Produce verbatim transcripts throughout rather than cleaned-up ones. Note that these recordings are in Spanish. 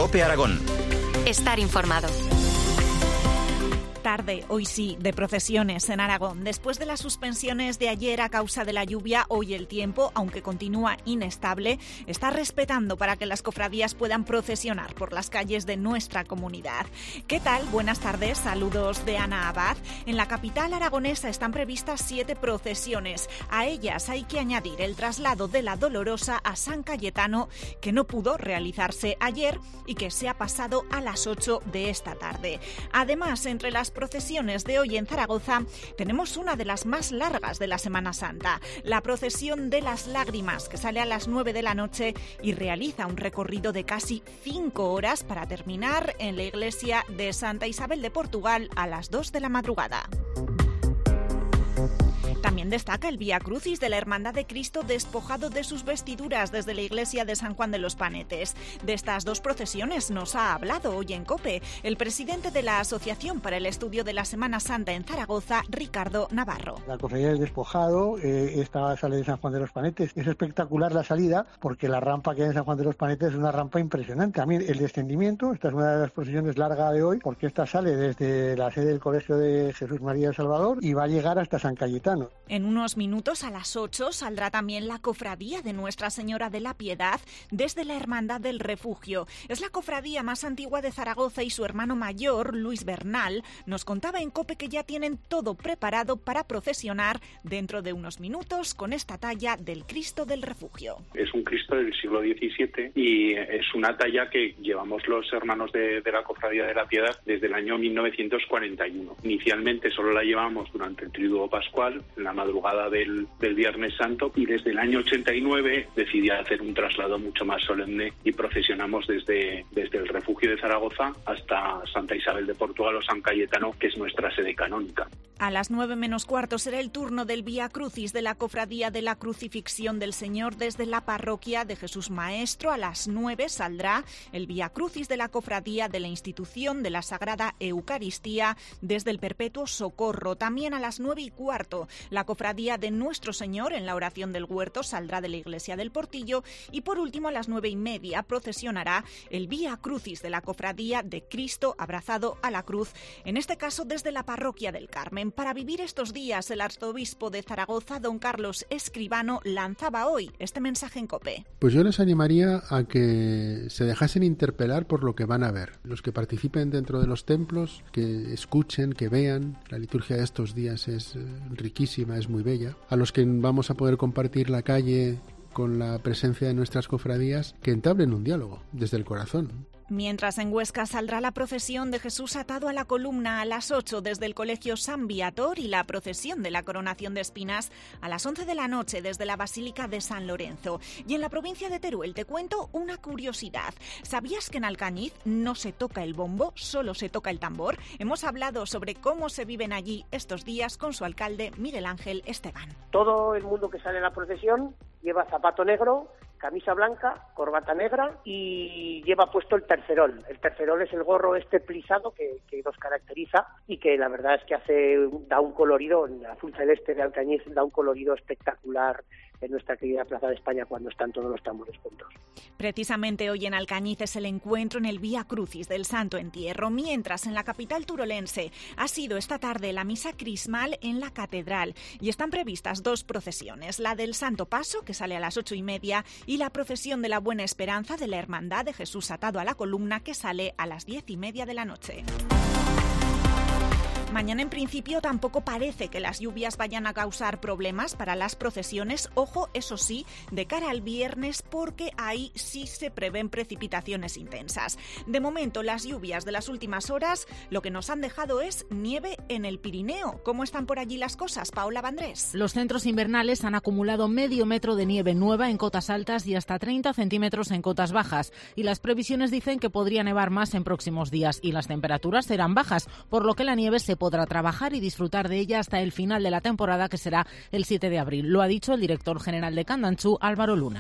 COPE Aragón. Estar informado. Tarde, hoy sí, de procesiones en Aragón. Después de las suspensiones de ayer a causa de la lluvia, hoy el tiempo, aunque continúa inestable, está respetando para que las cofradías puedan procesionar por las calles de nuestra comunidad. ¿Qué tal? Buenas tardes, saludos de Ana Abad. En la capital aragonesa están previstas siete procesiones. A ellas hay que añadir el traslado de la Dolorosa a San Cayetano, que no pudo realizarse ayer y que se ha pasado a las ocho de esta tarde. Además, entre las procesiones de hoy en Zaragoza tenemos una de las más largas de la Semana Santa, la procesión de las lágrimas, que sale a las nueve de la noche y realiza un recorrido de casi cinco horas para terminar en la iglesia de Santa Isabel de Portugal a las dos de la madrugada. También destaca el Vía Crucis de la Hermandad de Cristo despojado de sus vestiduras desde la iglesia de San Juan de los Panetes. De estas dos procesiones nos ha hablado hoy en COPE el presidente de la Asociación para el Estudio de la Semana Santa en Zaragoza, Ricardo Navarro. La cofradía del despojado, eh, esta sale de San Juan de los Panetes. Es espectacular la salida porque la rampa que hay en San Juan de los Panetes es una rampa impresionante. A mí el descendimiento, esta es una de las procesiones largas de hoy porque esta sale desde la sede del Colegio de Jesús María del Salvador y va a llegar hasta San Cayetano. En unos minutos, a las ocho, saldrá también la cofradía de Nuestra Señora de la Piedad desde la Hermandad del Refugio. Es la cofradía más antigua de Zaragoza y su hermano mayor, Luis Bernal, nos contaba en COPE que ya tienen todo preparado para procesionar dentro de unos minutos con esta talla del Cristo del Refugio. Es un Cristo del siglo diecisiete y es una talla que llevamos los hermanos de, de la cofradía de la Piedad desde el año mil novecientos cuarenta y uno. Inicialmente solo la llevamos durante el Triduo Pascual, en la madrugada del, del Viernes Santo, y desde el año ochenta y nueve decidí hacer un traslado mucho más solemne y procesionamos desde, desde el Refugio de Zaragoza hasta Santa Isabel de Portugal o San Cayetano, que es nuestra sede canónica. A las nueve menos cuarto será el turno del Vía Crucis de la Cofradía de la Crucifixión del Señor desde la parroquia de Jesús Maestro. A las nueve saldrá el Vía Crucis de la Cofradía de la Institución de la Sagrada Eucaristía desde el Perpetuo Socorro. También a las nueve y cuarto la Cofradía de Nuestro Señor en la Oración del Huerto saldrá de la Iglesia del Portillo y por último a las nueve y media procesionará el Vía Crucis de la Cofradía de Cristo abrazado a la cruz, en este caso desde la Parroquia del Carmen. Para vivir estos días, el arzobispo de Zaragoza, don Carlos Escribano, lanzaba hoy este mensaje en COPE. Pues yo les animaría a que se dejasen interpelar por lo que van a ver. Los que participen dentro de los templos, que escuchen, que vean. La liturgia de estos días es riquísima, es muy bella. A los que vamos a poder compartir la calle con la presencia de nuestras cofradías, que entablen un diálogo desde el corazón. Mientras en Huesca saldrá la procesión de Jesús atado a la columna a las ocho desde el Colegio San Viator y la procesión de la Coronación de Espinas a las once de la noche desde la Basílica de San Lorenzo. Y en la provincia de Teruel te cuento una curiosidad. ¿Sabías que en Alcañiz no se toca el bombo, solo se toca el tambor? Hemos hablado sobre cómo se viven allí estos días con su alcalde Miguel Ángel Esteban. Todo el mundo que sale en la procesión lleva zapato negro, camisa blanca, corbata negra y lleva puesto el tercerol. El tercerol es el gorro este plisado que, que nos caracteriza y que la verdad es que hace da un colorido, el azul celeste de Alcañiz da un colorido espectacular en nuestra querida Plaza de España cuando están todos los tambores juntos. Precisamente hoy en Alcañiz es el encuentro en el Vía Crucis del Santo Entierro, mientras en la capital turolense ha sido esta tarde la misa crismal en la catedral y están previstas dos procesiones, la del Santo Paso, que sale a las ocho y media, y la procesión de la Buena Esperanza de la Hermandad de Jesús atado a la columna, que sale a las diez y media de la noche. Mañana en principio tampoco parece que las lluvias vayan a causar problemas para las procesiones. Ojo, eso sí, de cara al viernes, porque ahí sí se prevén precipitaciones intensas. De momento, las lluvias de las últimas horas lo que nos han dejado es nieve en el Pirineo. ¿Cómo están por allí las cosas, Paola Vandrés? Los centros invernales han acumulado medio metro de nieve nueva en cotas altas y hasta treinta centímetros en cotas bajas. Y las previsiones dicen que podría nevar más en próximos días y las temperaturas serán bajas, por lo que la nieve se podrá trabajar y disfrutar de ella hasta el final de la temporada, que será el siete de abril. Lo ha dicho el director general de Candanchú, Álvaro Luna. Podemos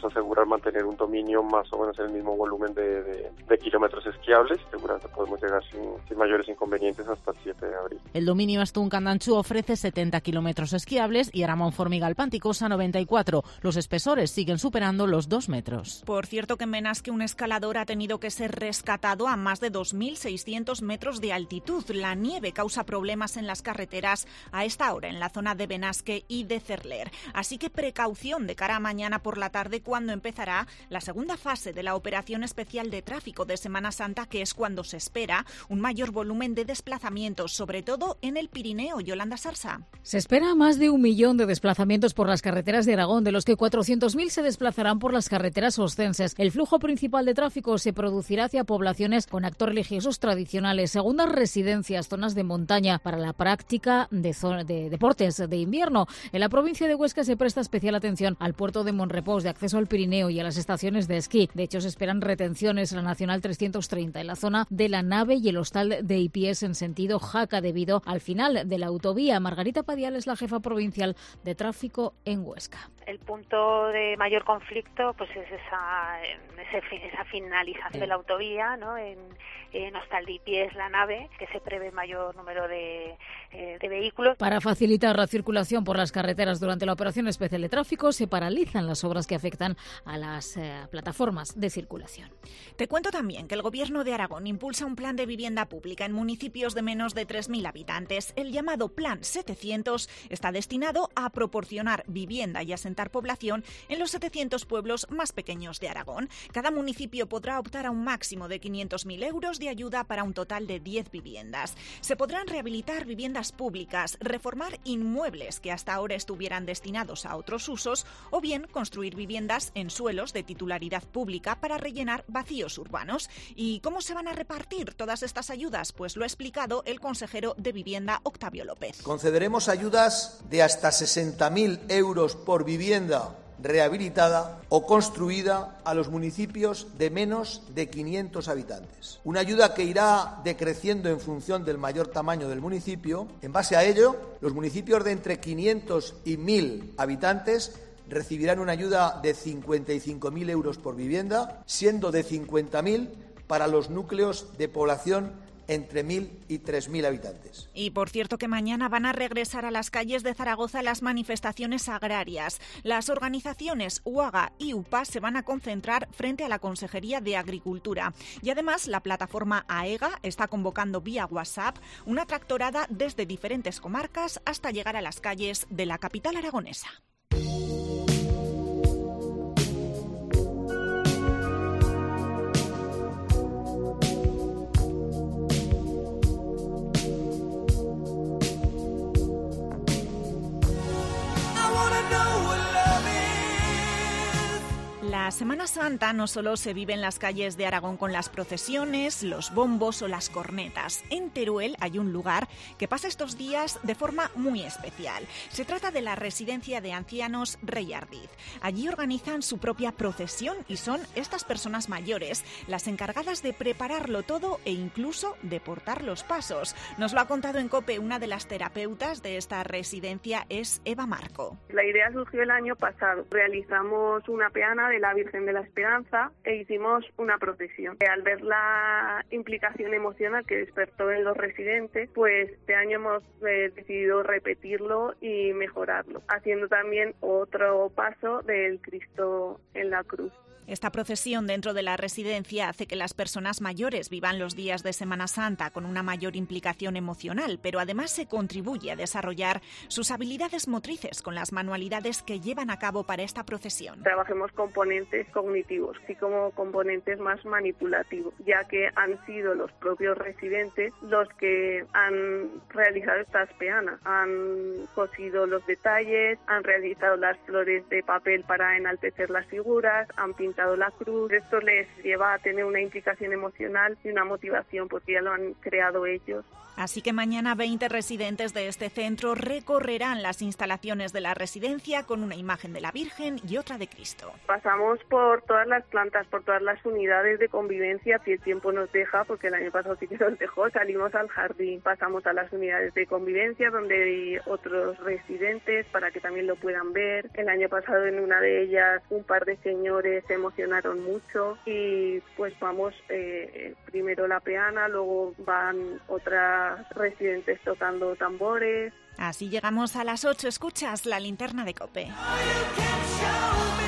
podemos asegurar mantener un dominio más o menos en el mismo volumen de, de, de kilómetros esquiables. Seguramente podemos llegar sin, sin mayores inconvenientes hasta el siete de abril. El dominio Astún-Candanchú ofrece setenta kilómetros esquiables y Aramón-Formigal-Panticosa noventa y cuatro. Los espesores siguen superando los dos metros. Por cierto que en Benasque un escalador ha tenido que ser rescatado a más de dos mil seiscientos metros de altitud. La nieve causa problemas en las carreteras a esta hora en la zona de Benasque y de Cerler. Así que precaución de cara a mañana por la tarde, cuando empezará la segunda fase de la operación especial de tráfico de Semana Santa, que es cuando se espera un mayor volumen de desplazamientos, sobre todo en el Pirineo. Yolanda Sarsa. Se espera más de un millón de desplazamientos por las carreteras de Aragón, de los que cuatrocientos mil se desplazarán por las carreteras oscenses. El flujo principal de tráfico se producirá hacia poblaciones con actos religiosos tradicionales, segundas residencias, zonas de montaña para la práctica de, zona, de deportes de invierno. En la provincia de Huesca se presta especial atención al puerto de Monrepós, de acceso al Pirineo y a las estaciones de esquí. De hecho, se esperan retenciones en la Nacional trescientos treinta, en la zona de La Nave y el Hostal de Ipiés en sentido Jaca, debido al final de la autovía. Margarita Padial es la jefa provincial de tráfico en Huesca. El punto de mayor conflicto pues es esa, ese, esa finalización de la autovía, ¿no? En, en Hostal de Ipiés, La Nave, que se prevé mayor número de, eh, de vehículos. Para facilitar la circulación por las carreteras durante la operación especial de tráfico, se paralizan las obras que afectan a las eh, plataformas de circulación. Te cuento también que el Gobierno de Aragón impulsa un plan de vivienda pública en municipios de menos de tres mil habitantes. El llamado Plan setecientos está destinado a proporcionar vivienda y asentar población en los setecientos pueblos más pequeños de Aragón. Cada municipio podrá optar a un máximo de quinientos mil euros de ayuda para un total de diez viviendas. Se podrán rehabilitar viviendas públicas, reformar inmuebles que hasta ahora estuvieran destinados a otros usos, o bien construir viviendas en suelos de titularidad pública para rellenar vacíos urbanos. ¿Y cómo se van a repartir todas estas ayudas? Pues lo ha explicado el consejero de Vivienda, Octavio López. Concederemos ayudas de hasta sesenta mil euros por vivienda rehabilitada o construida a los municipios de menos de quinientos habitantes. Una ayuda que irá decreciendo en función del mayor tamaño del municipio. En base a ello, los municipios de entre quinientos y mil habitantes recibirán una ayuda de cincuenta y cinco mil euros por vivienda, siendo de cincuenta mil para los núcleos de población entre mil y tres mil habitantes. Y por cierto que mañana van a regresar a las calles de Zaragoza las manifestaciones agrarias. Las organizaciones UAGA y UPA se van a concentrar frente a la Consejería de Agricultura. Y además la plataforma AEGA está convocando vía WhatsApp una tractorada desde diferentes comarcas hasta llegar a las calles de la capital aragonesa. La Semana Santa no solo se vive en las calles de Aragón con las procesiones, los bombos o las cornetas. En Teruel hay un lugar que pasa estos días de forma muy especial. Se trata de la residencia de ancianos Rey Ardiz. Allí organizan su propia procesión y son estas personas mayores las encargadas de prepararlo todo e incluso de portar los pasos. Nos lo ha contado en COPE una de las terapeutas de esta residencia, es Eva Marco. La idea surgió el año pasado. Realizamos una peana de la Virgen de la Esperanza e hicimos una procesión. Al ver la implicación emocional que despertó en los residentes, pues este año hemos eh, decidido repetirlo y mejorarlo, haciendo también otro paso del Cristo en la cruz. Esta procesión dentro de la residencia hace que las personas mayores vivan los días de Semana Santa con una mayor implicación emocional, pero además se contribuye a desarrollar sus habilidades motrices con las manualidades que llevan a cabo para esta procesión. Trabajemos componentes cognitivos, así como componentes más manipulativos, ya que han sido los propios residentes los que han realizado estas peanas. Han cosido los detalles, han realizado las flores de papel para enaltecer las figuras, han pintado la cruz. Esto les lleva a tener una implicación emocional y una motivación porque ya lo han creado ellos. Así que mañana veinte residentes de este centro recorrerán las instalaciones de la residencia con una imagen de la Virgen y otra de Cristo. Pasamos Vamos por todas las plantas, por todas las unidades de convivencia, si el tiempo nos deja, porque el año pasado sí que nos dejó, salimos al jardín, pasamos a las unidades de convivencia donde hay otros residentes para que también lo puedan ver. El año pasado en una de ellas un par de señores se emocionaron mucho y pues vamos eh, primero la peana, luego van otras residentes tocando tambores. Así llegamos a las ocho. Escuchas la linterna de COPE.